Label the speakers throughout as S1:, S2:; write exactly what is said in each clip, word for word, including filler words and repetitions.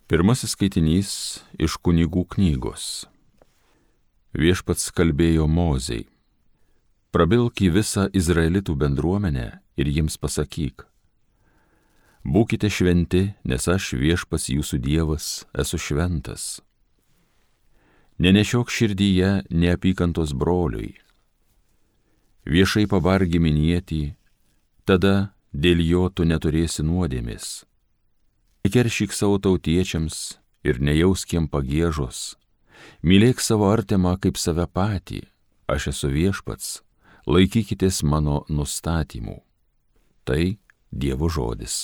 S1: Pirmasis skaitinys iš Kunigų knygos. Viešpats kalbėjo Mozei: prabilk į visą Izraelitų bendruomenę ir jiems pasakyk: būkite šventi, nes aš, Viešpats jūsų Dievas, esu šventas. Nenešiok širdyje neapykantos broliui. Viešai pabargi minėti, tada dėl jo tu neturėsi nuodėmės. Nekeršyk savo tautiečiams ir nejauskiem pagiežos. Mylėk savo artimą kaip save patį. Aš esu Viešpats, laikykitės mano nustatymų. Tai Dievo žodis.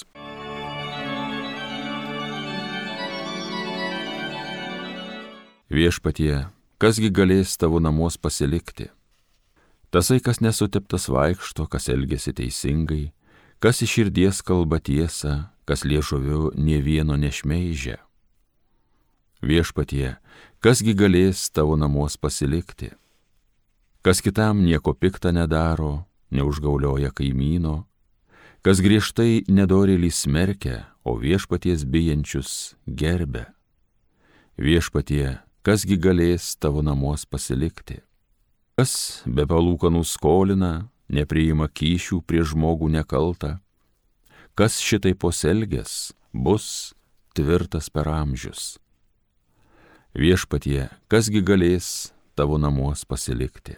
S1: Viešpatie, kasgi galės tavo namuos pasilikti? Tasai, kas nesuteptas vaikšto, kas elgiasi teisingai, kas iš širdies kalba tiesą, kas liežuviu nė vieno nešmeižia. Viešpatie, kasgi galės tavo namuos pasilikti? Kas kitam nieko pikta nedaro, neužgaulioja kaimyno, kas griežtai nedorėlį smerkia, o Viešpaties bijančius gerbia. Viešpatie, kasgi galės tavo namuos pasilikti? Kas be palūkanų skolina, nepriima kyšių prie žmogų nekaltą, kas šitai poselgės, bus tvirtas per amžius. Viešpatie, kasgi galės tavo namuos pasilikti?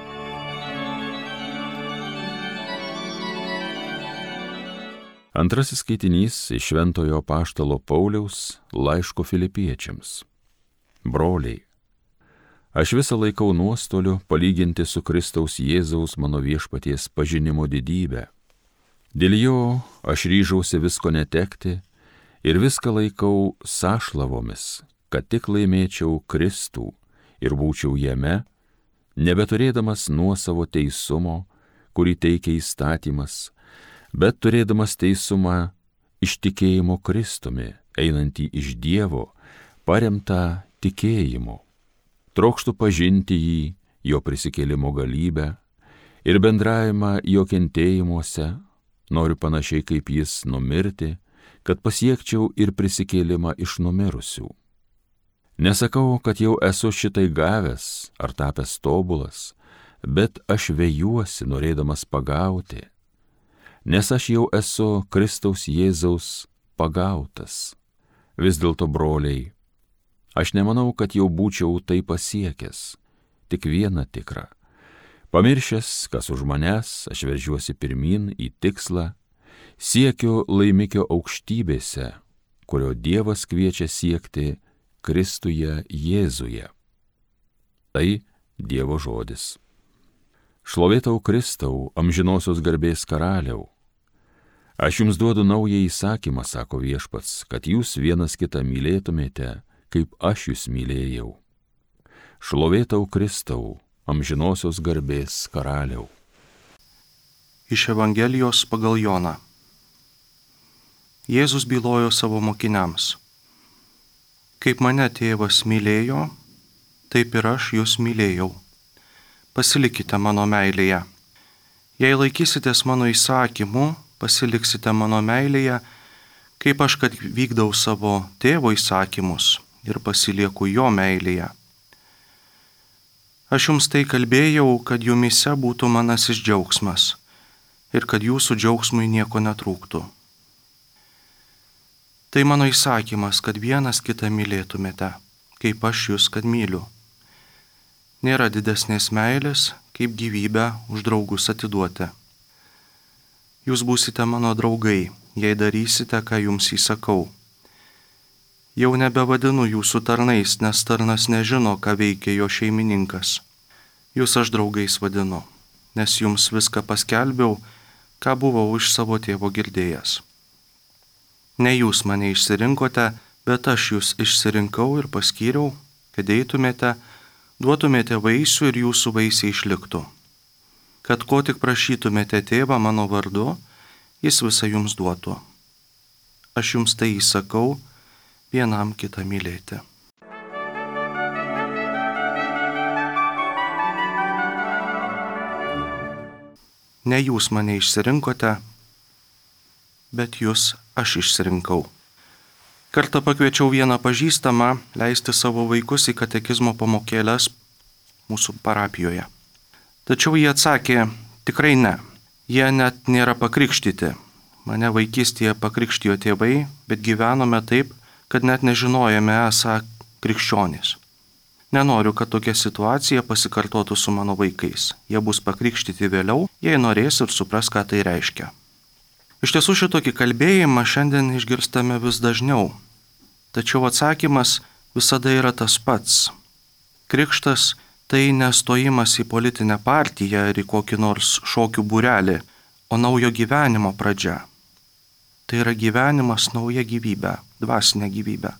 S1: Antrasis skaitinys iš Šventojo apaštalo Pauliaus laiško Filipiečiams. Broliai, aš visą laikau nuostoliu palyginti su Kristaus Jėzaus mano Viešpaties pažinimo didybę. Dėl jo aš ryžausi visko netekti ir viską laikau sąšlavomis, kad tik laimėčiau Kristų ir būčiau jame, nebeturėdamas nuosavo teisumo, kurį teikia įstatymas, bet turėdamas teisumą iš tikėjimo Kristumi, einantį iš Dievo, paremtą tikėjimu. Trokštu pažinti jį, jo prisikėlimo galybę ir bendravimą jo kentėjimuose, noriu panašiai kaip jis numirti, kad pasiekčiau ir prisikėlimą iš numirusių. Nesakau, kad jau esu šitai gavęs ar tapęs tobulas, bet aš vejuosi norėdamas pagauti, nes aš jau esu Kristaus Jėzaus pagautas. Vis dėlto, broliai, aš nemanau, kad jau būčiau tai pasiekęs, tik vieną tikrą. Pamiršęs, kas už manęs, aš veržiuosi pirmin į tikslą, siekiu laimikio aukštybėse, kurio Dievas kviečia siekti Kristuje Jėzuje. Tai Dievo žodis. Šlovėtau Kristau, amžinosios garbės karaliau. Aš jums duodu naują įsakymą, sako Viešpats, kad jūs vienas kitą mylėtumėte, kaip aš jūs mylėjau. Šlovėtau Kristau, amžinosios garbės karaliau.
S2: Iš Evangelijos pagal Joną. Jėzus bylojo savo mokiniams: kaip mane tėvas mylėjo, taip ir aš jūs mylėjau. Pasilikite mano meilėje. Jei laikysitės mano įsakymų, pasiliksite mano meilėje, kaip aš kad vykdau savo tėvo įsakymus ir pasilieku jo meilėje. Aš jums tai kalbėjau, kad jumyse būtų manasis džiaugsmas ir kad jūsų džiaugsmui nieko netrūktų. Tai mano įsakymas, kad vienas kitą mylėtumėte, kaip aš jūs kad myliu. Nėra didesnės meilės, kaip gyvybę už draugus atiduoti. Jūs būsite mano draugai, jei darysite, ką jums įsakau. Jau nebevadinu jūsų tarnais, nes tarnas nežino, ką veikia jo šeimininkas. Jūs aš draugais vadinu, nes jums viską paskelbiau, ką buvau iš savo tėvo girdėjęs. Ne jūs mane išsirinkote, bet aš jūs išsirinkau ir paskyriau, kad eitumėte, duotumėte vaisių ir jūsų vaisiai išliktų. Kad ko tik prašytumėte tėvą mano vardu, jis visą jums duotų. Aš jums tai įsakau, vienam kitą mylėti. Ne jūs mane išsirinkote, bet jūs aš išsirinkau. Kartą pakviečiau vieną pažįstamą leisti savo vaikus į katekizmo pamokėlės mūsų parapijoje. Tačiau jie atsakė, tikrai ne, jie net nėra pakrikštyti. Mane vaikystėje pakrikštijo tėvai, bet gyvenome taip, kad net nežinojome esą krikščionys. Nenoriu, kad tokia situacija pasikartotų su mano vaikais. Jie bus pakrikštyti vėliau, jei norės ir supras, ką tai reiškia. Iš tiesų šitokį kalbėjimą šiandien išgirstame vis dažniau. Tačiau atsakymas visada yra tas pats. Krikštas tai nestojimas į politinę partiją ar į kokį nors šokių būrelį, o naujo gyvenimo pradžia. Tai yra gyvenimas nauja gyvybė, dvasinė gyvybė.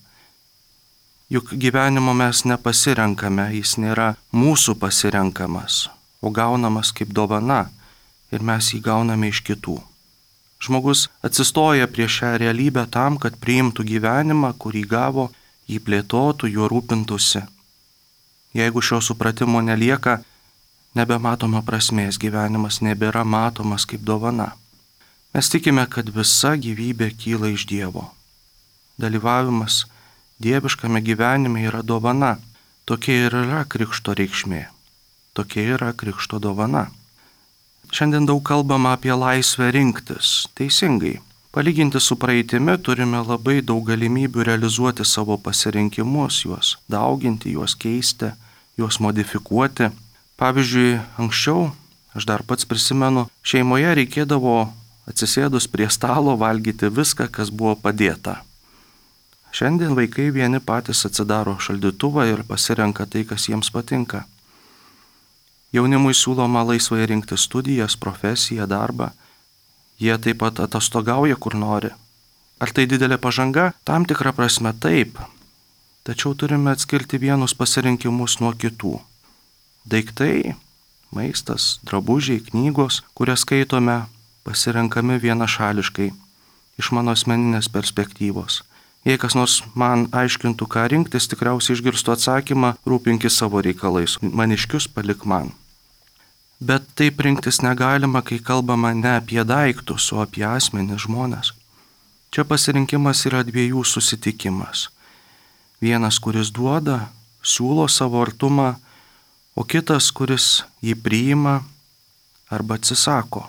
S2: Juk gyvenimo mes nepasirenkame, jis nėra mūsų pasirenkamas, o gaunamas kaip dovana ir mes jį gauname iš kitų. Žmogus atsistoja prieš šią realybę tam, kad priimtų gyvenimą, kurį gavo, jį plėtotų, juo rūpintųsi. Jeigu šio supratimo nelieka, nebematoma prasmės, gyvenimas nebėra matomas kaip dovana. Mes tikime, kad visa gyvybė kyla iš Dievo. Dalyvavimas dieviškame gyvenime yra dovana. Tokia ir yra krikšto reikšmė. Tokia yra krikšto dovana. Šiandien daug kalbama apie laisvę rinktis. Teisingai. Palyginti su praeitimi turime labai daug galimybių realizuoti savo pasirinkimus, juos dauginti, juos keisti, juos modifikuoti. Pavyzdžiui, anksčiau, aš dar pats prisimenu, šeimoje reikėdavo atsisėdus prie stalo valgyti viską, kas buvo padėta. Šiandien vaikai vieni patys atsidaro šaldytuvą ir pasirenka tai, kas jiems patinka. Jaunimui siūloma laisvai rinkti studijas, profesiją, darbą. Jie taip pat atostogauja, kur nori. Ar tai didelė pažanga? Tam tikra prasme taip. Tačiau turime atskirti vienus pasirinkimus nuo kitų. Daiktai, maistas, drabužiai, knygos, kurias skaitome, pasirenkami vienašališkai, iš mano asmeninės perspektyvos. Jei kas nors man aiškintų, ką rinktis, tikriausiai išgirstu atsakymą, rūpinkis savo reikalais, maniškius palik man. Bet taip rinktis negalima, kai kalbama ne apie daiktus, o apie asmenį žmonės. Čia pasirinkimas yra dviejų susitikimas. Vienas, kuris duoda, siūlo savo artumą, o kitas, kuris jį priima arba atsisako.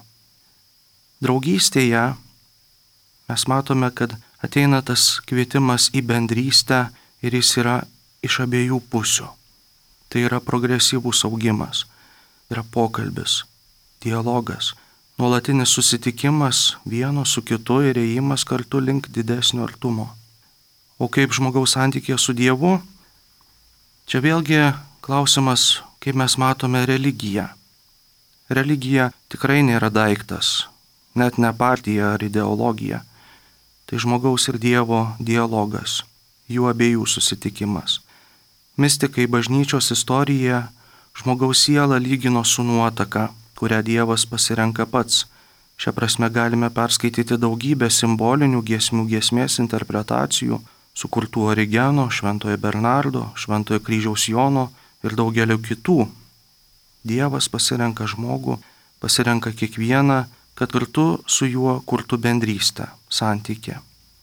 S2: Draugystėje mes matome, kad ateina tas kvietimas į bendrystę ir jis yra iš abiejų pusių. Tai yra progresyvus augimas, yra pokalbis, dialogas, nuolatinis susitikimas vieno su kitu ir ėjimas kartu link didesnio artumo. O kaip žmogaus santykė su Dievu? Čia vėlgi klausimas, kaip mes matome religiją. Religija tikrai nėra daiktas, net ne partija ar ideologija. Tai žmogaus ir Dievo dialogas, jų abiejų susitikimas. Mistikai bažnyčios istoriją žmogaus sielą lygino su nuotaka, kurią Dievas pasirenka pats. Šią prasme galime perskaityti daugybę simbolinių giesmių giesmės interpretacijų, sukurtų Origeno, Šventojo Bernardo, Šventojo Kryžiaus Jono ir daugelio kitų. Dievas pasirenka žmogų, pasirenka kiekvieną, kad kartu su juo kurtų bendrystę, santykį.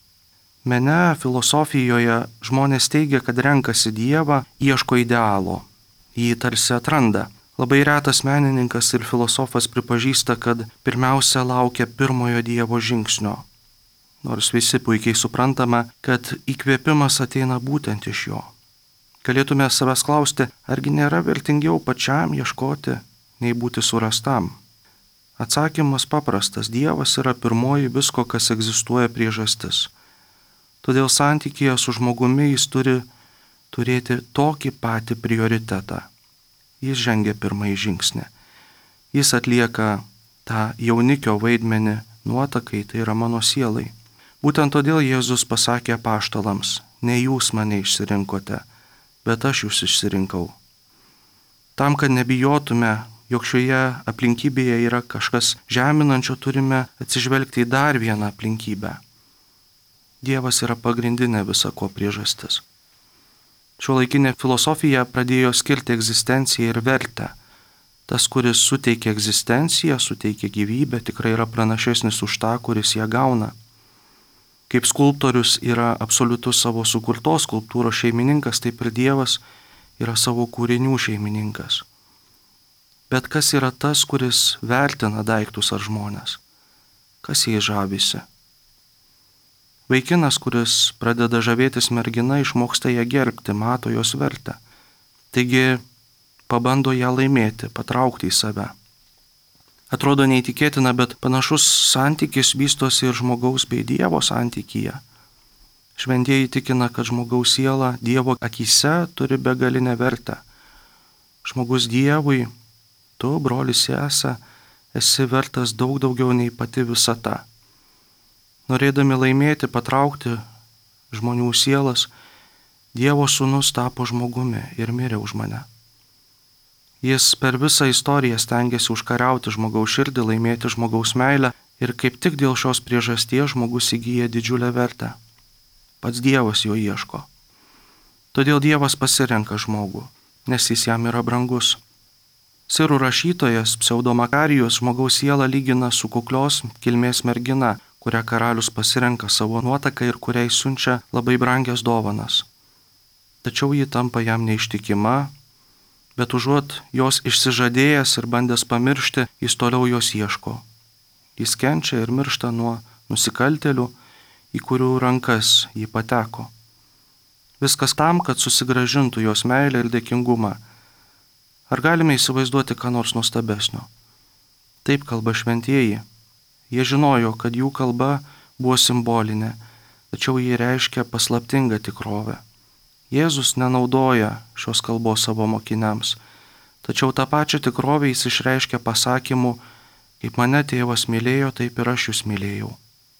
S2: Mene, filosofijoje žmonės teigia, kad renkasi Dievą, ieško idealo, jį tarsi atranda. Labai retas menininkas ir filosofas pripažįsta, kad pirmiausia laukia pirmojo Dievo žingsnio. Nors visi puikiai suprantame, kad įkvėpimas ateina būtent iš jo. Galėtume savęs klausti, argi nėra vertingiau pačiam ieškoti, nei būti surastam. Atsakymas paprastas, Dievas yra pirmoji visko, kas egzistuoja priežastis. Todėl santykėje su žmogumi jis turi turėti tokį patį prioritetą. Jis žengia pirmąjį žingsnį. Jis atlieka tą jaunikio vaidmenį nuotakai, tai yra mano sielai. Būtent todėl Jėzus pasakė apaštalams, ne jūs mane išsirinkote, bet aš jūs išsirinkau. Tam, kad nebijotume, jog šioje aplinkybėje yra kažkas žeminančio, turime atsižvelgti į dar vieną aplinkybę. Dievas yra pagrindinė visa ko priežastis. Šiuolaikinė filosofija pradėjo skirti egzistenciją ir vertę. Tas, kuris suteikia egzistenciją, suteikia gyvybę, tikrai yra pranašesnis už tą, kuris ją gauna. Kaip skulptorius yra absoliutus savo sukurtos skulptūros šeimininkas, taip ir Dievas yra savo kūrinių šeimininkas. Bet kas yra tas, kuris vertina daiktus ar žmonės? Kas jais žavisi? Vaikinas, kuris pradeda žavėtis mergina, išmoksta ją gerbti, mato jos vertę. Taigi pabando ją laimėti, patraukti į save. Atrodo neįtikėtina, bet panašus santykis vystosi ir žmogaus bei Dievo santykyje. Šventieji tikina, kad žmogaus siela Dievo akyse turi begalinę vertę. Žmogus Dievui, tu, brolis sese, esi vertas daug daugiau nei pati visata. Norėdami laimėti, patraukti žmonių sielas, Dievo sūnus tapo žmogumi ir mirė už mane. Jis per visą istoriją stengiasi užkariauti žmogaus širdį, laimėti žmogaus meilę ir kaip tik dėl šios priežasties žmogus įgyja didžiulę vertę. Pats Dievas jo ieško. Todėl Dievas pasirenka žmogų, nes jis jam yra brangus. Sirų rašytojas Pseudomakarijus žmogaus sielą lygina su kuklios kilmės mergina, kurią karalius pasirenka savo nuotaką ir kuriai siunčia labai brangias dovanas. Tačiau ji tampa jam neištikima, bet užuot jos išsižadėjęs ir bandęs pamiršti, jis toliau jos ieško. Jis kenčia ir miršta nuo nusikaltėlių, į kurių rankas jį pateko. Viskas tam, kad susigrąžintų jos meilę ir dėkingumą. Ar galime įsivaizduoti ką nors nuostabesnio? Taip kalba šventieji. Jie žinojo, kad jų kalba buvo simbolinė, tačiau jie reiškia paslaptingą tikrovę. Jėzus nenaudoja šios kalbos savo mokiniams, tačiau tą pačią tikrovę jis išreiškia pasakymu, kaip mane tėvas mylėjo, taip ir aš jūs mylėjau.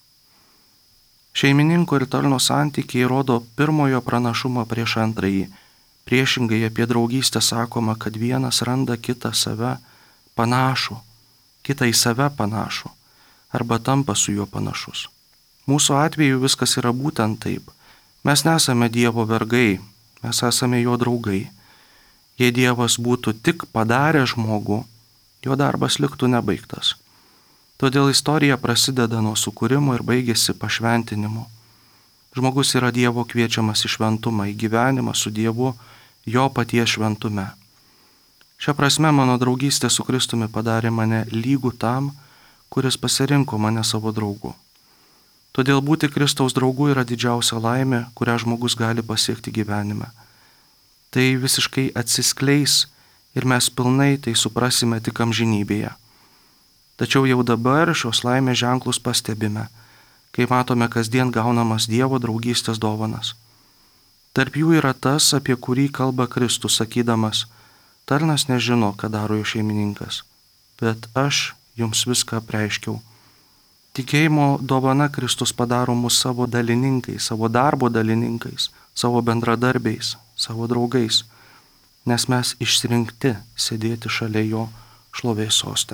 S2: Šeimininko ir tarno santykiai rodo pirmojo pranašumą prieš antrąjį. Priešingai apie draugystę sakoma, kad vienas randa kitą save panašų, kitą į save panašų, arba tampa su juo panašus. Mūsų atveju viskas yra būtent taip. Mes nesame Dievo vergai, mes esame jo draugai. Jei Dievas būtų tik padaręs žmogų, jo darbas liktų nebaigtas. Todėl istorija prasideda nuo sukūrimo ir baigėsi pašventinimu. Žmogus yra Dievo kviečiamas į šventumą, į gyvenimą su Dievu, jo paties šventume. Šia prasme mano draugystė su Kristumi padarė mane lygų tam, kuris pasirinko mane savo draugu. Todėl būti Kristaus draugu yra didžiausia laimė, kurią žmogus gali pasiekti gyvenime. Tai visiškai atsiskleis ir mes pilnai tai suprasime tik amžinybėje. Tačiau jau dabar šios laimės ženklus pastebime, kai matome kasdien gaunamas Dievo draugystės dovanas. Tarp jų yra tas, apie kurį kalba Kristus, sakydamas, tarnas nežino, ką daro jo šeimininkas, bet aš jums viską apreiškiau. Tikėjimo dovana Kristus padaro mus savo dalininkais, savo darbo dalininkais, savo bendradarbiais, savo draugais, nes mes išsirinkti sėdėti šalia jo šlovės soste.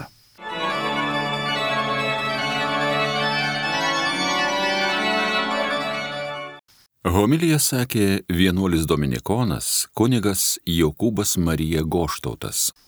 S1: Homiliją sakė vienuolis dominikonas kunigas Jokūbas Marija Goštautas.